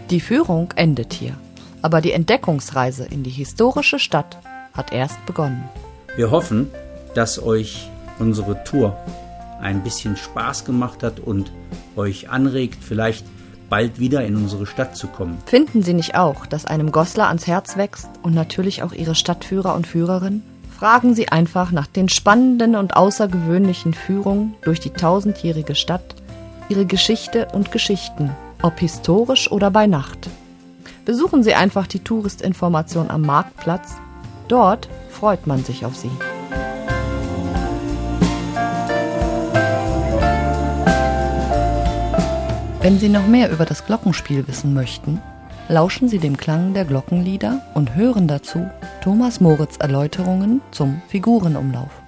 Die Führung endet hier, aber die Entdeckungsreise in die historische Stadt hat erst begonnen. Wir hoffen, dass euch unsere Tour ein bisschen Spaß gemacht hat und euch anregt, vielleicht bald wieder in unsere Stadt zu kommen. Finden Sie nicht auch, dass einem Goslar ans Herz wächst und natürlich auch Ihre Stadtführer und Führerin? Fragen Sie einfach nach den spannenden und außergewöhnlichen Führungen durch die 1000-jährige Stadt, ihre Geschichte und Geschichten, ob historisch oder bei Nacht. Besuchen Sie einfach die Touristinformation am Marktplatz. Dort freut man sich auf Sie. Wenn Sie noch mehr über das Glockenspiel wissen möchten, lauschen Sie dem Klang der Glockenlieder und hören dazu Thomas Moritz Erläuterungen zum Figurenumlauf.